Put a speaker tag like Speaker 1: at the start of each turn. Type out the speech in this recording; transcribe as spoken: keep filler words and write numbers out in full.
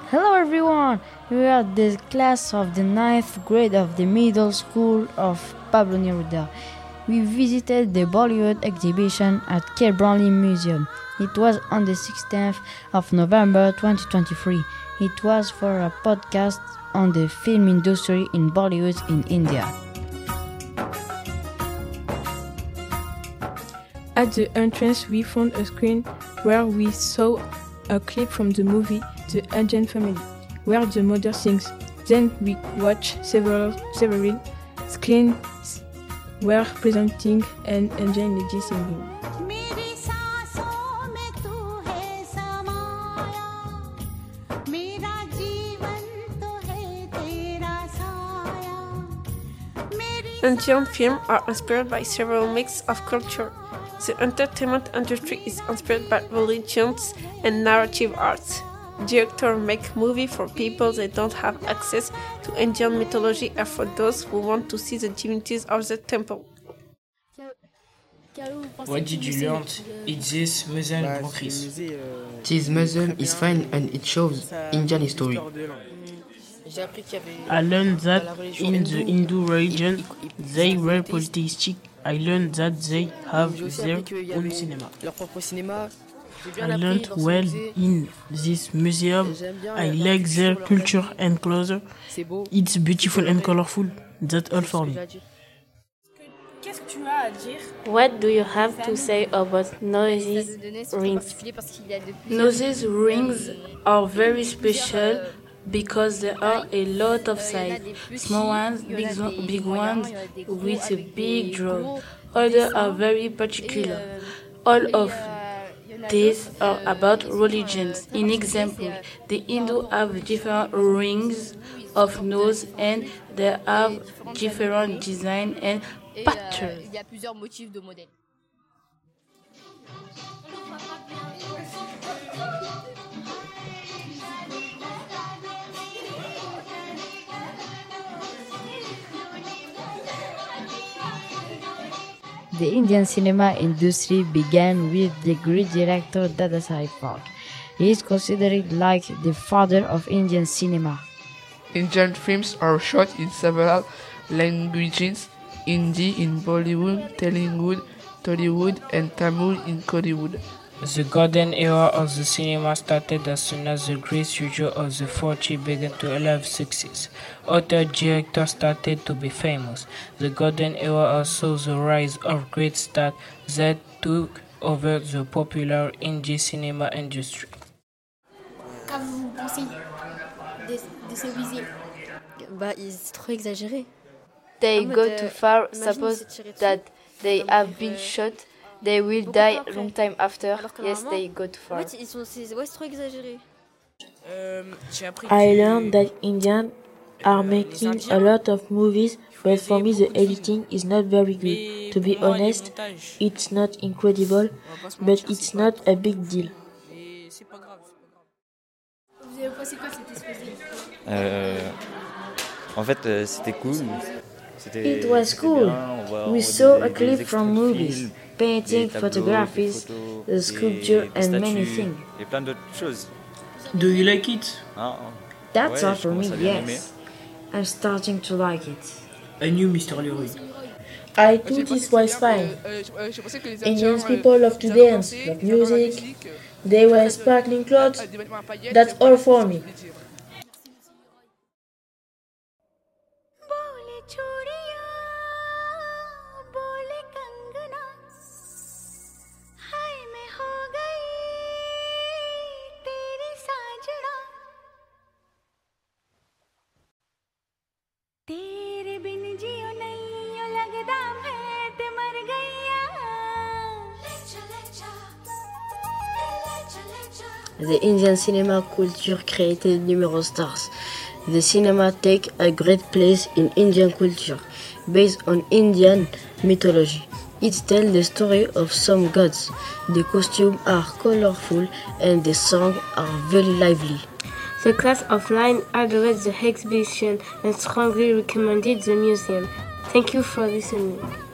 Speaker 1: Hello everyone! We are the class of the ninth grade of the middle school of Pablo Neruda. We visited the Bollywood exhibition at K. Brownlee Museum. It was on the sixteenth of November twenty twenty-three. It was for a podcast on the film industry in Bollywood in India.
Speaker 2: At the entrance, we found a screen where we saw a clip from the movie The Indian Family, where the mother sings. Then we watched several several screens where presenting an Indian lady singing.
Speaker 3: Indian films are inspired by several mix of culture. The entertainment industry is inspired by religions and narrative arts. Directors make movies for people that don't have access to Indian mythology and for those who want to see the divinities of the temple.
Speaker 4: What did you learn in this museum, Chris?
Speaker 5: This museum is fine and it shows Indian history.
Speaker 4: I learned that in the Hindu religion they were polytheistic. I learned that they have their own cinema. I learned well in this museum. I like their culture and clothes. It's beautiful and colorful. That's all for me.
Speaker 6: What do you have to say about Noises rings? Noises rings are very special because there are a lot of sizes. Small ones, big, big ones with a big draw. Others are very particular. All of these are about religions. In example, the Hindu have different rings of nose and they have different design and patterns.
Speaker 1: The Indian cinema industry began with the great director Dadasaheb Phalke. He is considered like the father of Indian cinema.
Speaker 5: Indian films are shot in several languages: Hindi in Bollywood, Telugu, Tollywood, and Tamil in Kollywood.
Speaker 4: The golden era of the cinema started as soon as the great studio of the forties began to have success. Other directors started to be famous. The golden era also saw the rise of great stars that took over the popular Indian cinema industry.
Speaker 7: Qu'avez-vous pensé de, de ce musée?
Speaker 8: Bah, c'est trop exagéré.
Speaker 6: They go too far, suppose that they have been shot. They will die a long time after. Yes, they go too far.
Speaker 8: En fait, ils sont, c'est, ouais, c'est trop exagéré.
Speaker 9: I learned that Indians are making a lot of movies, but for me the editing is not very good. To be honest, it's not incredible, but it's not a big deal.
Speaker 7: Vous avez pensé quoi cette exposé?
Speaker 10: Euh, en fait, euh, c'était cool. C'était,
Speaker 1: It was cool.
Speaker 10: Bien,
Speaker 1: We saw a clip from movies, painting, photographies, a sculpture, and many things.
Speaker 10: Et plein d'autres choses.
Speaker 4: Do you like it?
Speaker 10: Ah,
Speaker 1: That's
Speaker 10: ouais,
Speaker 1: all
Speaker 10: je
Speaker 1: for me,
Speaker 10: commence à bien
Speaker 1: yes. I'm starting to like it.
Speaker 4: I knew Mister Leroy.
Speaker 9: I thought it was fine. Indian people love to dance, love music, they wear sparkling clothes. That's all for me.
Speaker 1: The Indian cinema culture created numerous stars. The cinema take a great place in Indian culture, based on Indian mythology. It tells the story of some gods. The costumes are colorful and the songs are very lively.
Speaker 6: The class of nine adored the exhibition and strongly recommended the museum. Thank you for listening.